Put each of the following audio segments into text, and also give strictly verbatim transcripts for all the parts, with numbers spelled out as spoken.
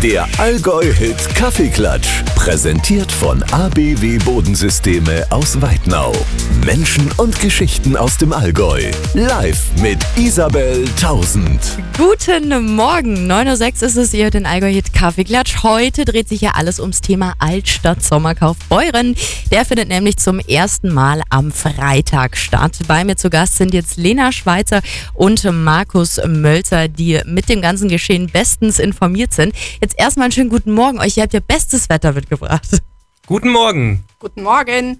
Der Allgäu-Hit Kaffeeklatsch. Präsentiert von A B W Bodensysteme aus Weitnau. Menschen und Geschichten aus dem Allgäu. Live mit Isabel Tausend. Guten Morgen, neun Uhr sechs ist es, ihr hört den Allgäu-Hit Kaffeeklatsch. Heute dreht sich ja alles ums Thema Altstadt-Sommerkaufbeuren. Der findet nämlich zum ersten Mal am Freitag statt. Bei mir zu Gast sind jetzt Lena Schweizer und Markus Mölzer, die mit dem ganzen Geschehen bestens informiert sind. Jetzt erstmal einen schönen guten Morgen euch. Ihr habt ja bestes Wetter mitgebracht. Guten Morgen. Guten Morgen.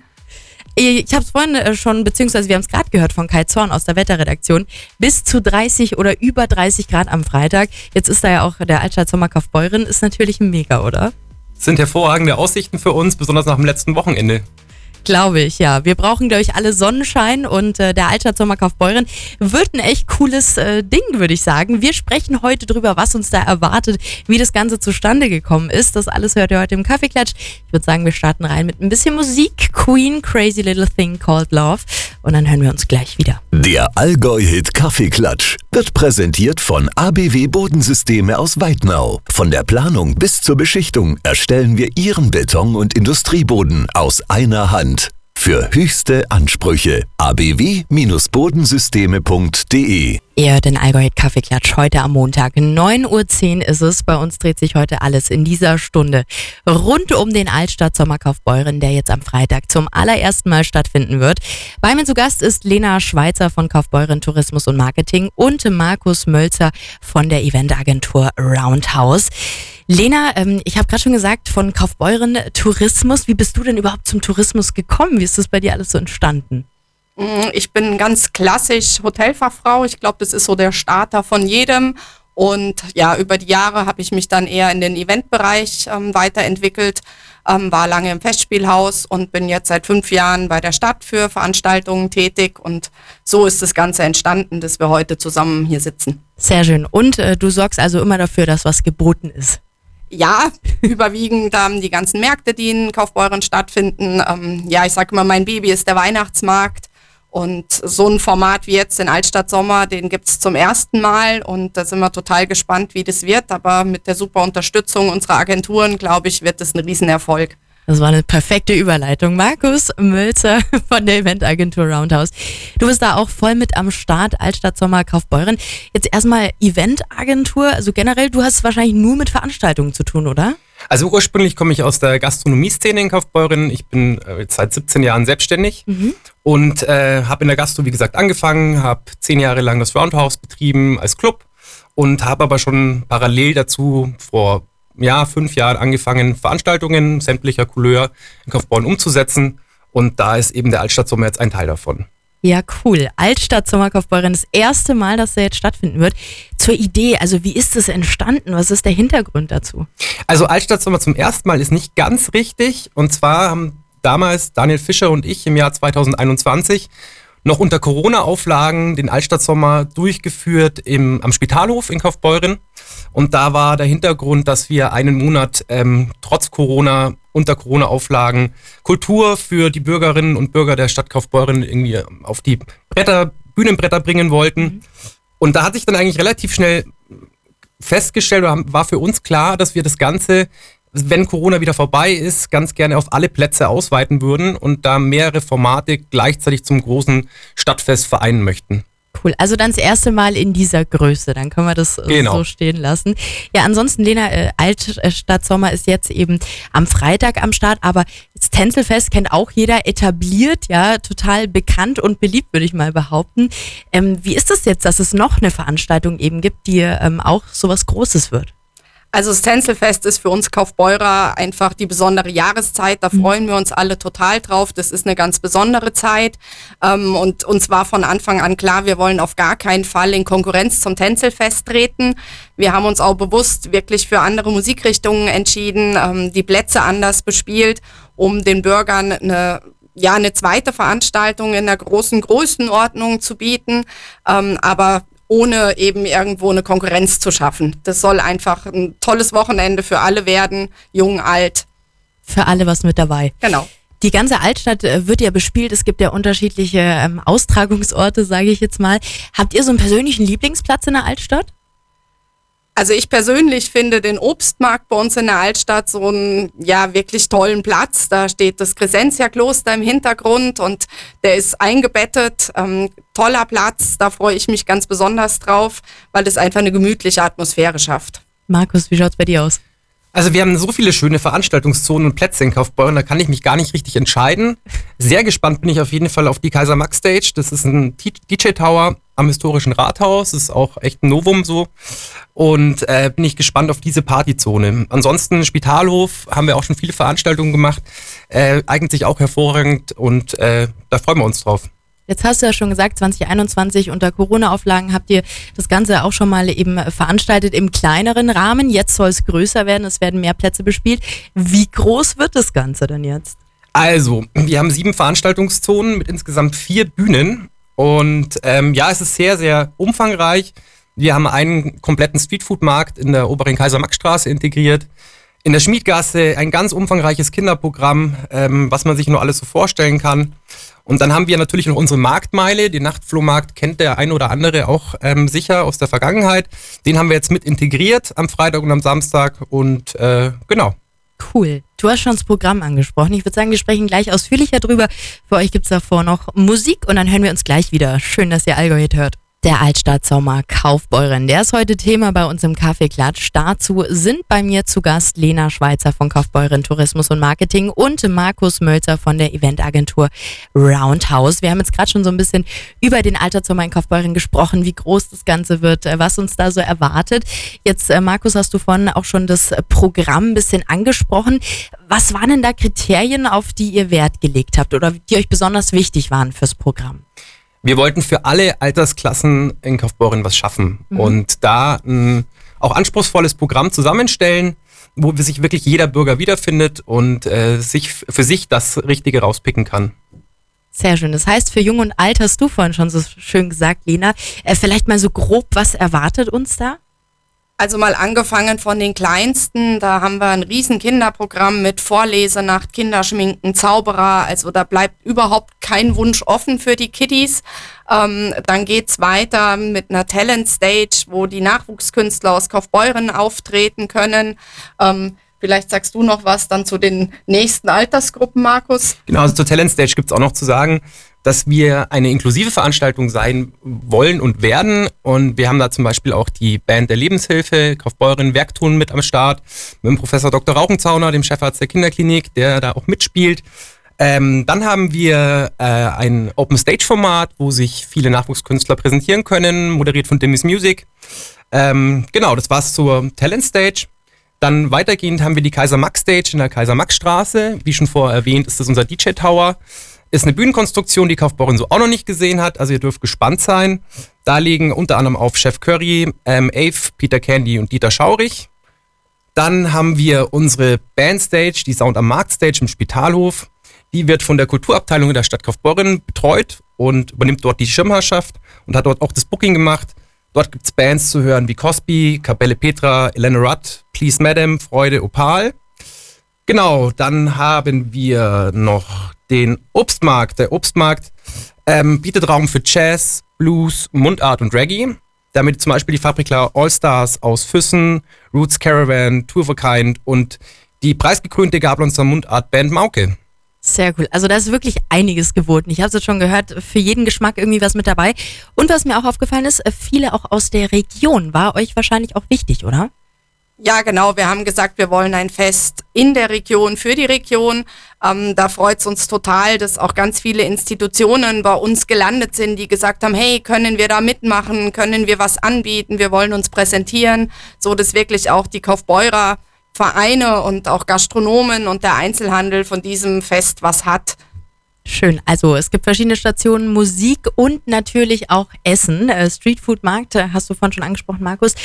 Ich habe es vorhin schon, beziehungsweise wir haben es gerade gehört von Kai Zorn aus der Wetterredaktion, bis zu dreißig oder über dreißig Grad am Freitag. Jetzt ist da ja auch der Altstadt-Sommerkaufbeuren, ist natürlich mega, oder? Das sind hervorragende Aussichten für uns, besonders nach dem letzten Wochenende. Glaube ich, ja. Wir brauchen, glaube ich, alle Sonnenschein und äh, der Altstadt-Sommerkaufbeuren wird ein echt cooles äh, Ding, würde ich sagen. Wir sprechen heute drüber, was uns da erwartet, wie das Ganze zustande gekommen ist. Das alles hört ihr heute im Kaffeeklatsch. Ich würde sagen, wir starten rein mit ein bisschen Musik. Queen, Crazy Little Thing Called Love. Und dann hören wir uns gleich wieder. Der Allgäu-Hit Kaffeeklatsch wird präsentiert von A B W Bodensysteme aus Weitnau. Von der Planung bis zur Beschichtung erstellen wir Ihren Beton- und Industrieboden aus einer Hand. Für höchste Ansprüche a b w Bindestrich bodensysteme punkt d e. Ihr hört den Allgäu-Hit Kaffeeklatsch heute am Montag. neun Uhr zehn ist es. Bei uns dreht sich heute alles in dieser Stunde rund um den Altstadt-Sommerkaufbeuren, der jetzt am Freitag zum allerersten Mal stattfinden wird. Bei mir zu Gast ist Lena Schweizer von Kaufbeuren Tourismus und Marketing und Markus Mölzer von der Eventagentur Roundhouse. Lena, ähm, ich habe gerade schon gesagt, von Kaufbeuren Tourismus. Wie bist du denn überhaupt zum Tourismus gekommen? Wie ist das bei dir alles so entstanden? Ich bin ganz klassisch Hotelfachfrau. Ich glaube, das ist so der Starter von jedem. Und ja, über die Jahre habe ich mich dann eher in den Eventbereich ähm, weiterentwickelt, ähm, war lange im Festspielhaus und bin jetzt seit fünf Jahren bei der Stadt für Veranstaltungen tätig. Und so ist das Ganze entstanden, dass wir heute zusammen hier sitzen. Sehr schön. Und äh, du sorgst also immer dafür, dass was geboten ist? Ja, überwiegend ähm, die ganzen Märkte, die in Kaufbeuren stattfinden. Ähm, ja, ich sage immer, mein Baby ist der Weihnachtsmarkt. Und so ein Format wie jetzt den Altstadt Sommer, den gibt's zum ersten Mal. Und da sind wir total gespannt, wie das wird. Aber mit der super Unterstützung unserer Agenturen, glaube ich, wird das ein Riesenerfolg. Das war eine perfekte Überleitung. Markus Mölzer von der Eventagentur Roundhouse. Du bist da auch voll mit am Start, Altstadt Sommer Kaufbeuren. Jetzt erstmal Eventagentur, also generell, du hast wahrscheinlich nur mit Veranstaltungen zu tun, oder? Also ursprünglich komme ich aus der Gastronomie-Szene in Kaufbeuren. Ich bin äh, seit siebzehn Jahren selbstständig mhm. und äh, habe in der Gastro, wie gesagt, angefangen, habe zehn Jahre lang das Roundhouse betrieben als Club und habe aber schon parallel dazu vor ja, fünf Jahren angefangen, Veranstaltungen sämtlicher Couleur in Kaufbeuren umzusetzen. Und da ist eben der Altstadt Sommer jetzt ein Teil davon. Ja, cool. Altstadt Sommer Kaufbeuren, das erste Mal, dass der jetzt stattfinden wird. Zur Idee, also wie ist das entstanden? Was ist der Hintergrund dazu? Also Altstadt Sommer zum ersten Mal ist nicht ganz richtig. Und zwar haben damals Daniel Fischer und ich im Jahr zweitausendeinundzwanzig noch unter Corona-Auflagen den Altstadt-Sommer durchgeführt im, am Spitalhof in Kaufbeuren. Und da war der Hintergrund, dass wir einen Monat ähm, trotz Corona, unter Corona-Auflagen, Kultur für die Bürgerinnen und Bürger der Stadt Kaufbeuren irgendwie auf die Bretter, Bühnenbretter bringen wollten. Mhm. Und da hat sich dann eigentlich relativ schnell festgestellt, war für uns klar, dass wir das Ganze, wenn Corona wieder vorbei ist, ganz gerne auf alle Plätze ausweiten würden und da mehrere Formate gleichzeitig zum großen Stadtfest vereinen möchten. Cool, also dann das erste Mal in dieser Größe, dann können wir das genau so stehen lassen. Ja, ansonsten, Lena, äh, Altstadt Sommer ist jetzt eben am Freitag am Start, aber das Tänzelfest kennt auch jeder, etabliert, ja, total bekannt und beliebt, würde ich mal behaupten. Ähm, wie ist das jetzt, dass es noch eine Veranstaltung eben gibt, die ähm, auch sowas Großes wird? Also das Tänzelfest ist für uns Kaufbeurer einfach die besondere Jahreszeit. Da freuen wir uns alle total drauf. Das ist eine ganz besondere Zeit. Ähm, und uns war von Anfang an klar, wir wollen auf gar keinen Fall in Konkurrenz zum Tänzelfest treten. Wir haben uns auch bewusst wirklich für andere Musikrichtungen entschieden, ähm, die Plätze anders bespielt, um den Bürgern eine ja eine zweite Veranstaltung in der großen Größenordnung zu bieten. Ähm, aber ohne eben irgendwo eine Konkurrenz zu schaffen. Das soll einfach ein tolles Wochenende für alle werden, jung, alt. Für alle was mit dabei. Genau. Die ganze Altstadt wird ja bespielt. Es gibt ja unterschiedliche ähm, Austragungsorte, sage ich jetzt mal. Habt ihr so einen persönlichen Lieblingsplatz in der Altstadt? Also ich persönlich finde den Obstmarkt bei uns in der Altstadt so einen ja wirklich tollen Platz. Da steht das Crescentia-Kloster im Hintergrund und der ist eingebettet. Ähm, toller Platz, da freue ich mich ganz besonders drauf, weil es einfach eine gemütliche Atmosphäre schafft. Markus, wie schaut's bei dir aus? Also wir haben so viele schöne Veranstaltungszonen und Plätze in Kaufbeuren, da kann ich mich gar nicht richtig entscheiden. Sehr gespannt bin ich auf jeden Fall auf die Kaiser Max Stage. Das ist ein D J-Tower am historischen Rathaus, das ist auch echt ein Novum so. Und äh, bin ich gespannt auf diese Partyzone. Ansonsten Spitalhof haben wir auch schon viele Veranstaltungen gemacht, äh, eignet sich auch hervorragend und äh, da freuen wir uns drauf. Jetzt hast du ja schon gesagt, zwanzig einundzwanzig unter Corona-Auflagen habt ihr das Ganze auch schon mal eben veranstaltet im kleineren Rahmen. Jetzt soll es größer werden, es werden mehr Plätze bespielt. Wie groß wird das Ganze denn jetzt? Also, wir haben sieben Veranstaltungszonen mit insgesamt vier Bühnen. Und ähm, ja, es ist sehr, sehr umfangreich. Wir haben einen kompletten Streetfood-Markt in der oberen Kaiser-Max-Straße integriert. In der Schmiedgasse ein ganz umfangreiches Kinderprogramm, ähm, was man sich nur alles so vorstellen kann. Und dann haben wir natürlich noch unsere Marktmeile. Den Nachtflohmarkt kennt der ein oder andere auch ähm, sicher aus der Vergangenheit. Den haben wir jetzt mit integriert am Freitag und am Samstag. Und äh, genau. Cool. Du hast schon das Programm angesprochen. Ich würde sagen, wir sprechen gleich ausführlicher drüber. Für euch gibt's davor noch Musik und dann hören wir uns gleich wieder. Schön, dass ihr Allgäu hört. Der Altstadtsommer Kaufbeuren, der ist heute Thema bei uns im Kaffeeklatsch. Dazu sind bei mir zu Gast Lena Schweizer von Kaufbeuren Tourismus und Marketing und Markus Mölzer von der Eventagentur Roundhouse. Wir haben jetzt gerade schon so ein bisschen über den Altstadtsommer in Kaufbeuren gesprochen, wie groß das Ganze wird, was uns da so erwartet. Jetzt, Markus, hast du vorhin auch schon das Programm ein bisschen angesprochen. Was waren denn da Kriterien, auf die ihr Wert gelegt habt oder die euch besonders wichtig waren fürs Programm? Wir wollten für alle Altersklassen in Kaufbeuren was schaffen mhm. und da ein auch anspruchsvolles Programm zusammenstellen, wo sich wirklich jeder Bürger wiederfindet und äh, sich für sich das Richtige rauspicken kann. Sehr schön. Das heißt, für Jung und Alt hast du vorhin schon so schön gesagt, Lena. Äh, vielleicht mal so grob, was erwartet uns da? Also mal angefangen von den Kleinsten, da haben wir ein riesen Kinderprogramm mit Vorlesenacht, Kinderschminken, Zauberer, also da bleibt überhaupt kein Wunsch offen für die Kiddies. Ähm, dann geht's weiter mit einer Talent Stage, wo die Nachwuchskünstler aus Kaufbeuren auftreten können. Ähm, vielleicht sagst du noch was dann zu den nächsten Altersgruppen, Markus? Genau, also zur Talent Stage gibt's auch noch zu sagen, dass wir eine inklusive Veranstaltung sein wollen und werden. Und wir haben da zum Beispiel auch die Band der Lebenshilfe, Kaufbeuren Werkton mit am Start, mit dem Professor Doktor Rauchenzauner, dem Chefarzt der Kinderklinik, der da auch mitspielt. Ähm, dann haben wir äh, ein Open-Stage-Format, wo sich viele Nachwuchskünstler präsentieren können, moderiert von Demis Music. Ähm, genau, das war's zur Talent Stage. Dann weitergehend haben wir die Kaiser Max Stage in der Kaiser Max Straße. Wie schon vorher erwähnt, ist das unser D J-Tower. Ist eine Bühnenkonstruktion, die Kaufbeuren so auch noch nicht gesehen hat, also ihr dürft gespannt sein. Da liegen unter anderem auf Chef Curry, ähm, Ave, Peter Candy und Dieter Schaurich. Dann haben wir unsere Bandstage, die Sound am Markt Stage im Spitalhof. Die wird von der Kulturabteilung der Stadt Kaufbeuren betreut und übernimmt dort die Schirmherrschaft und hat dort auch das Booking gemacht. Dort gibt es Bands zu hören wie Cosby, Kapelle Petra, Elena Rudd, Please Madam, Freude, Opal. Genau, dann haben wir noch den Obstmarkt. Der Obstmarkt ähm, bietet Raum für Jazz, Blues, Mundart und Reggae. Damit zum Beispiel die Fabrikler All-Stars aus Füssen, Roots Caravan, Tour of a Kind und die preisgekrönte Gablonzer Mundart-Band Mauke. Sehr cool. Also da ist wirklich einiges geboten. Ich habe es jetzt schon gehört, für jeden Geschmack irgendwie was mit dabei. Und was mir auch aufgefallen ist, viele auch aus der Region. War euch wahrscheinlich auch wichtig, oder? Ja, genau. Wir haben gesagt, wir wollen ein Fest in der Region, für die Region. Ähm, da freut es uns total, dass auch ganz viele Institutionen bei uns gelandet sind, die gesagt haben, hey, können wir da mitmachen? Können wir was anbieten? Wir wollen uns präsentieren, so dass wirklich auch die Kaufbeurer Vereine und auch Gastronomen und der Einzelhandel von diesem Fest was hat. Schön. Also es gibt verschiedene Stationen, Musik und natürlich auch Essen. Äh, Streetfood-Markt, hast du vorhin schon angesprochen, Markus.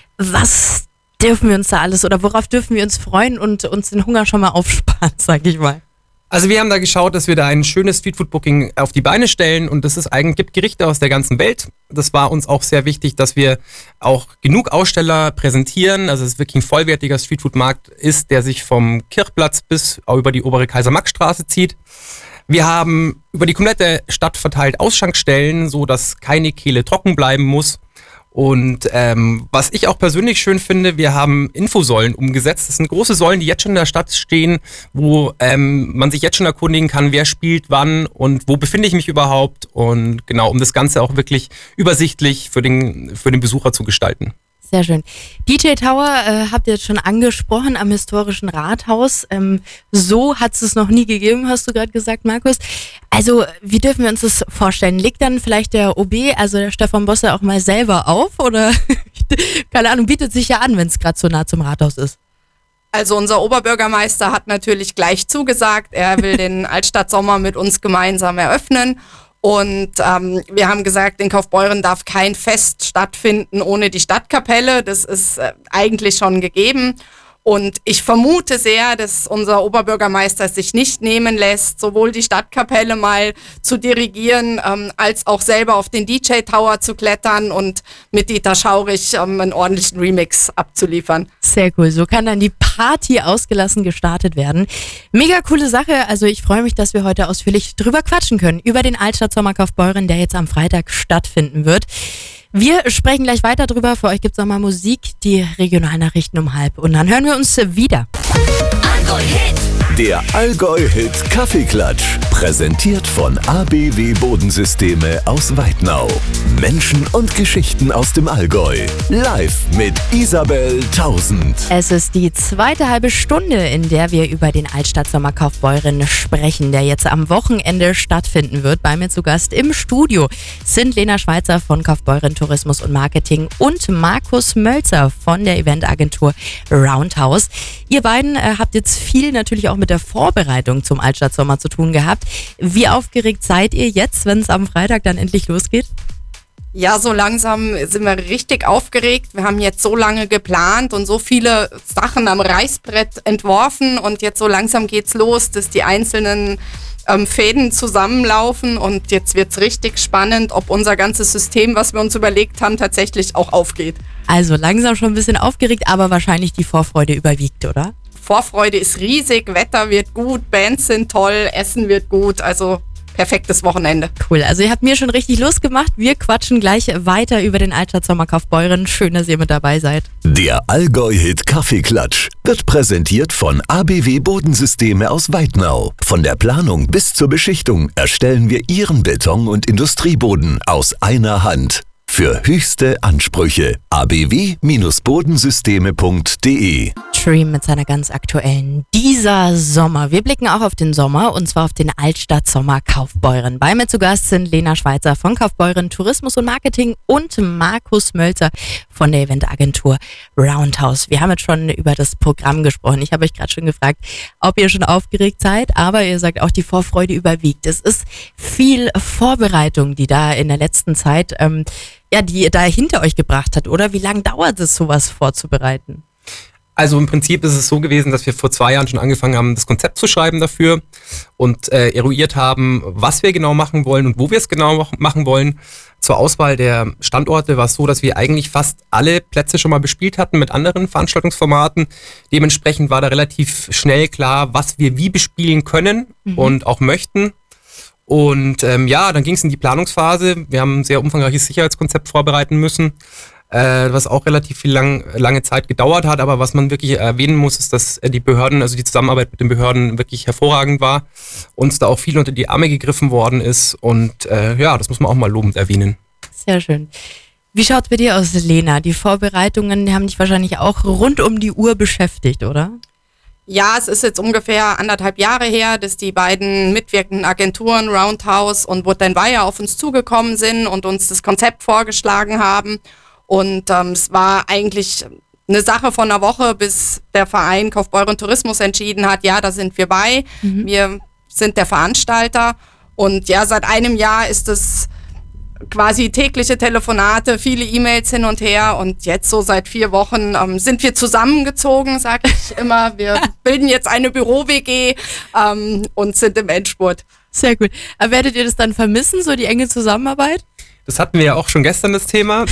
Was dürfen wir uns da alles oder worauf dürfen wir uns freuen und uns den Hunger schon mal aufsparen, sag ich mal? Also wir haben da geschaut, dass wir da ein schönes Streetfood-Booking auf die Beine stellen und das ist eigentlich, gibt Gerichte aus der ganzen Welt. Das war uns auch sehr wichtig, dass wir auch genug Aussteller präsentieren, also es wirklich ein vollwertiger Streetfood-Markt ist, der sich vom Kirchplatz bis über die obere Kaiser-Max-Straße zieht. Wir haben über die komplette Stadt verteilt Ausschankstellen, so dass keine Kehle trocken bleiben muss. Und ähm, was ich auch persönlich schön finde, wir haben Infosäulen umgesetzt. Das sind große Säulen, die jetzt schon in der Stadt stehen, wo ähm, man sich jetzt schon erkundigen kann, wer spielt wann und wo befinde ich mich überhaupt. Und genau, um das Ganze auch wirklich übersichtlich für den, für den Besucher zu gestalten. Sehr schön. D J Tower äh, habt ihr jetzt schon angesprochen am historischen Rathaus. Ähm, so hat es es noch nie gegeben, hast du gerade gesagt, Markus. Also wie dürfen wir uns das vorstellen? Legt dann vielleicht der O B, also der Stefan Bosse, auch mal selber auf? Oder, keine Ahnung, bietet sich ja an, wenn es gerade so nah zum Rathaus ist. Also unser Oberbürgermeister hat natürlich gleich zugesagt. Er will den Altstadtsommer mit uns gemeinsam eröffnen. Und ähm, wir haben gesagt, in Kaufbeuren darf kein Fest stattfinden ohne die Stadtkapelle. Das ist äh, eigentlich schon gegeben. Und ich vermute sehr, dass unser Oberbürgermeister sich nicht nehmen lässt, sowohl die Stadtkapelle mal zu dirigieren, ähm, als auch selber auf den D J Tower zu klettern und mit Dieter Schaurich ähm, einen ordentlichen Remix abzuliefern. Sehr cool. So kann dann die Party ausgelassen gestartet werden. Mega coole Sache. Also ich freue mich, dass wir heute ausführlich drüber quatschen können. Über den Altstadt-Sommer Kaufbeuren, der jetzt am Freitag stattfinden wird. Wir sprechen gleich weiter drüber. Für euch gibt es nochmal Musik, die Regionalnachrichten um halb. Und dann hören wir uns wieder. Der Allgäu-Hit Kaffeeklatsch, präsentiert von A B W Bodensysteme aus Weitnau. Menschen und Geschichten aus dem Allgäu. Live mit Isabel Tausend. Es ist die zweite halbe Stunde, in der wir über den Altstadt-Sommer Kaufbeuren sprechen, der jetzt am Wochenende stattfinden wird. Bei mir zu Gast im Studio sind Lena Schweizer von Kaufbeuren Tourismus und Marketing und Markus Mölzer von der Eventagentur Roundhouse. Ihr beiden äh, habt jetzt viel natürlich auch mit der Vorbereitung zum Altstadtsommer zu tun gehabt. Wie aufgeregt seid ihr jetzt, wenn es am Freitag dann endlich losgeht? Ja, so langsam sind wir richtig aufgeregt. Wir haben jetzt so lange geplant und so viele Sachen am Reißbrett entworfen und jetzt so langsam geht's los, dass die einzelnen ähm, Fäden zusammenlaufen und jetzt wird's richtig spannend, ob unser ganzes System, was wir uns überlegt haben, tatsächlich auch aufgeht. Also langsam schon ein bisschen aufgeregt, aber wahrscheinlich die Vorfreude überwiegt, oder? Vorfreude ist riesig, Wetter wird gut, Bands sind toll, Essen wird gut, also perfektes Wochenende. Cool, also ihr habt mir schon richtig Lust gemacht. Wir quatschen gleich weiter über den Altstadtsommer Kaufbeuren. Schön, dass ihr mit dabei seid. Der Allgäu-Hit Kaffeeklatsch wird präsentiert von A B W Bodensysteme aus Weitnau. Von der Planung bis zur Beschichtung erstellen wir Ihren Beton- und Industrieboden aus einer Hand. Für höchste Ansprüche a b w Bodensysteme punkt d e. Dream mit seiner ganz aktuellen Dieser Sommer. Wir blicken auch auf den Sommer und zwar auf den Altstadtsommer Kaufbeuren. Bei mir zu Gast sind Lena Schweizer von Kaufbeuren Tourismus und Marketing und Markus Mölzer von der Eventagentur Roundhouse. Wir haben jetzt schon über das Programm gesprochen. Ich habe euch gerade schon gefragt, ob ihr schon aufgeregt seid, aber ihr sagt auch, die Vorfreude überwiegt. Es ist viel Vorbereitung, die da in der letzten Zeit ähm, ja, die ihr da hinter euch gebracht hat, oder? Wie lange dauert es, sowas vorzubereiten? Also im Prinzip ist es so gewesen, dass wir vor zwei Jahren schon angefangen haben, das Konzept zu schreiben dafür und äh, eruiert haben, was wir genau machen wollen und wo wir es genau machen wollen. Zur Auswahl der Standorte war es so, dass wir eigentlich fast alle Plätze schon mal bespielt hatten mit anderen Veranstaltungsformaten. Dementsprechend war da relativ schnell klar, was wir wie bespielen können mhm. und auch möchten. Und ähm, ja, dann ging es in die Planungsphase. Wir haben ein sehr umfangreiches Sicherheitskonzept vorbereiten müssen, äh, was auch relativ viel lang, lange Zeit gedauert hat. Aber was man wirklich erwähnen muss, ist, dass die Behörden, also die Zusammenarbeit mit den Behörden wirklich hervorragend war. Uns da auch viel unter die Arme gegriffen worden ist. Und äh, ja, das muss man auch mal lobend erwähnen. Sehr schön. Wie schaut's bei dir aus, Lena? Die Vorbereitungen die haben dich wahrscheinlich auch rund um die Uhr beschäftigt, oder? Ja, es ist jetzt ungefähr anderthalb Jahre her, dass die beiden mitwirkenden Agenturen Roundhouse und Wood and Wire auf uns zugekommen sind und uns das Konzept vorgeschlagen haben. Und ähm, es war eigentlich eine Sache von einer Woche, bis der Verein Kaufbeuren Tourismus entschieden hat, ja, da sind wir bei. Mhm. Wir sind der Veranstalter. Und ja, seit einem Jahr ist es quasi tägliche Telefonate, viele E-Mails hin und her und jetzt so seit vier Wochen ähm, sind wir zusammengezogen, sage ich immer. Wir bilden jetzt eine Büro-W G ähm, und sind im Endspurt. Sehr gut. Aber werdet ihr das dann vermissen, so die enge Zusammenarbeit? Das hatten wir ja auch schon gestern, das Thema.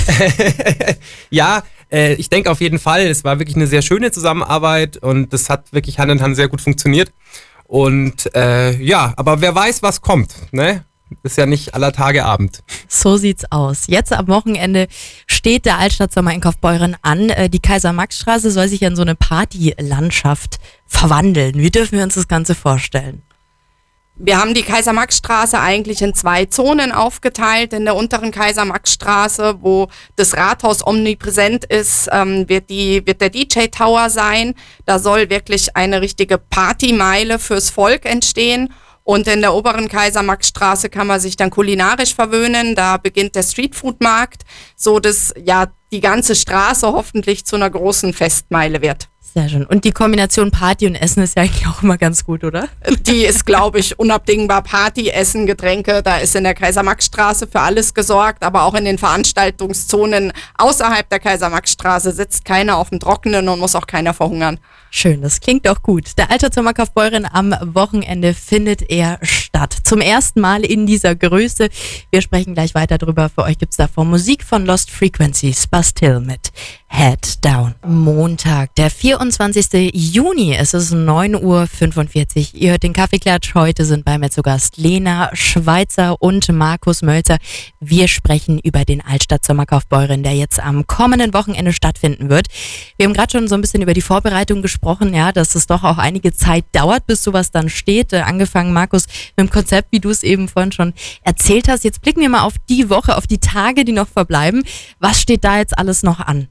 Ja, äh, ich denke auf jeden Fall, es war wirklich eine sehr schöne Zusammenarbeit und das hat wirklich Hand in Hand sehr gut funktioniert. Und äh, ja, aber wer weiß, was kommt, ne? ist ja nicht aller Tage Abend. So sieht's aus. Jetzt am Wochenende steht der Altstadtsommer in Kaufbeuren an. Die Kaiser-Max-Straße soll sich in so eine Partylandschaft verwandeln. Wie dürfen wir uns das Ganze vorstellen? Wir haben die Kaiser-Max-Straße eigentlich in zwei Zonen aufgeteilt. In der unteren Kaiser-Max-Straße, wo das Rathaus omnipräsent ist, ähm, wird, die, wird der D J-Tower sein. Da soll wirklich eine richtige Partymeile fürs Volk entstehen. Und in der oberen Kaiser-Max-Straße kann man sich dann kulinarisch verwöhnen. Da beginnt der Streetfood-Markt, so dass ja die ganze Straße hoffentlich zu einer großen Festmeile wird. Sehr schön. Und die Kombination Party und Essen ist ja eigentlich auch immer ganz gut, oder? Die ist, glaube ich, unabdingbar. Party, Essen, Getränke, da ist in der Kaiser-Max-Straße für alles gesorgt, aber auch in den Veranstaltungszonen außerhalb der Kaiser-Max-Straße sitzt keiner auf dem Trockenen und muss auch keiner verhungern. Schön, das klingt doch gut. Der Altstadtsommer Kaufbeuren am Wochenende findet er statt. Zum ersten Mal in dieser Größe. Wir sprechen gleich weiter drüber. Für euch gibt's davor Musik von Lost Frequencies, Bastille mit Head Down. Montag, der vierundzwanzigsten Juni, es ist neun Uhr fünfundvierzig. Ihr hört den Kaffeeklatsch. Heute sind bei mir zu Gast Lena Schweizer und Markus Mölzer. Wir sprechen über den Altstadtsommer Kaufbeuren, der jetzt am kommenden Wochenende stattfinden wird. Wir haben gerade schon so ein bisschen über die Vorbereitung gesprochen. Ja, dass es doch auch einige Zeit dauert, bis sowas dann steht. Äh, angefangen, Markus, mit dem Konzept, wie du es eben vorhin schon erzählt hast. Jetzt blicken wir mal auf die Woche, auf die Tage, die noch verbleiben. Was steht da jetzt alles noch an?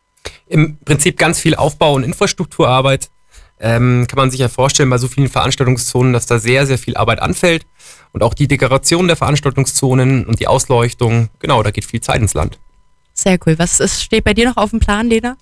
Im Prinzip ganz viel Aufbau- und Infrastrukturarbeit. Ähm, kann man sich ja vorstellen, bei so vielen Veranstaltungszonen, dass da sehr, sehr viel Arbeit anfällt. Und auch die Dekoration der Veranstaltungszonen und die Ausleuchtung, genau, da geht viel Zeit ins Land. Sehr cool. Was ist, steht bei dir noch auf dem Plan, Lena?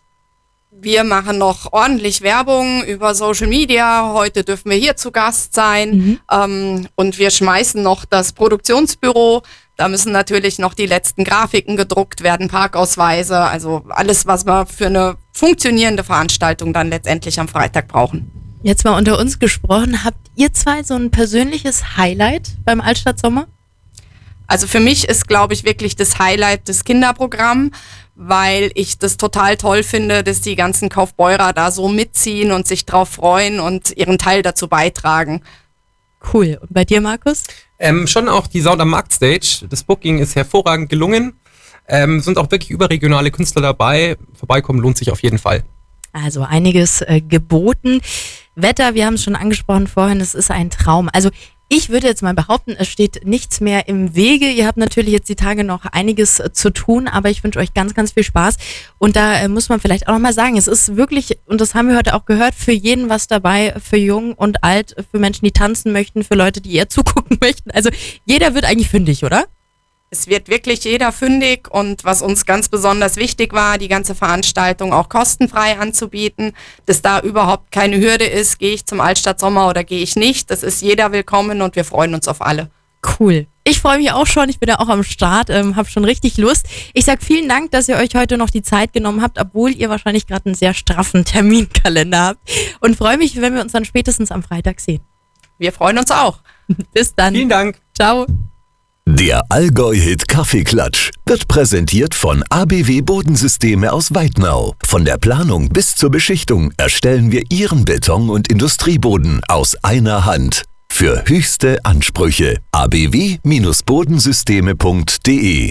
Wir machen noch ordentlich Werbung über Social Media. Heute dürfen wir hier zu Gast sein. Mhm. Ähm, und wir schmeißen noch das Produktionsbüro. Da müssen natürlich noch die letzten Grafiken gedruckt werden, Parkausweise. Also alles, was wir für eine funktionierende Veranstaltung dann letztendlich am Freitag brauchen. Jetzt mal unter uns gesprochen. Habt ihr zwei so ein persönliches Highlight beim Altstadtsommer? Also für mich ist, glaube ich, wirklich das Highlight das Kinderprogramm, weil ich das total toll finde, dass die ganzen Kaufbeurer da so mitziehen und sich drauf freuen und ihren Teil dazu beitragen. Cool. Und bei dir, Markus? Ähm, schon auch die Sound am Markt Stage. Das Booking ist hervorragend gelungen. Ähm, sind auch wirklich überregionale Künstler dabei. Vorbeikommen lohnt sich auf jeden Fall. Also einiges äh, geboten. Wetter, wir haben es schon angesprochen vorhin, es ist ein Traum. Also ich würde jetzt mal behaupten, es steht nichts mehr im Wege. Ihr habt natürlich jetzt die Tage noch einiges äh, zu tun, aber ich wünsche euch ganz, ganz viel Spaß. Und da äh, muss man vielleicht auch nochmal sagen, es ist wirklich, und das haben wir heute auch gehört, für jeden was dabei, für jung und alt, für Menschen, die tanzen möchten, für Leute, die eher zugucken möchten. Also jeder wird eigentlich fündig, oder? Es wird wirklich jeder fündig und was uns ganz besonders wichtig war, die ganze Veranstaltung auch kostenfrei anzubieten, dass da überhaupt keine Hürde ist, gehe ich zum Altstadtsommer oder gehe ich nicht. Das ist jeder willkommen und wir freuen uns auf alle. Cool. Ich freue mich auch schon, ich bin ja auch am Start, ähm, habe schon richtig Lust. Ich sag vielen Dank, dass ihr euch heute noch die Zeit genommen habt, obwohl ihr wahrscheinlich gerade einen sehr straffen Terminkalender habt und freue mich, wenn wir uns dann spätestens am Freitag sehen. Wir freuen uns auch. Bis dann. Vielen Dank. Ciao. Der Allgäu-Hit Kaffeeklatsch wird präsentiert von A B W Bodensysteme aus Weitnau. Von der Planung bis zur Beschichtung erstellen wir Ihren Beton- und Industrieboden aus einer Hand. Für höchste Ansprüche a b w Bindestrich bodensysteme punkt de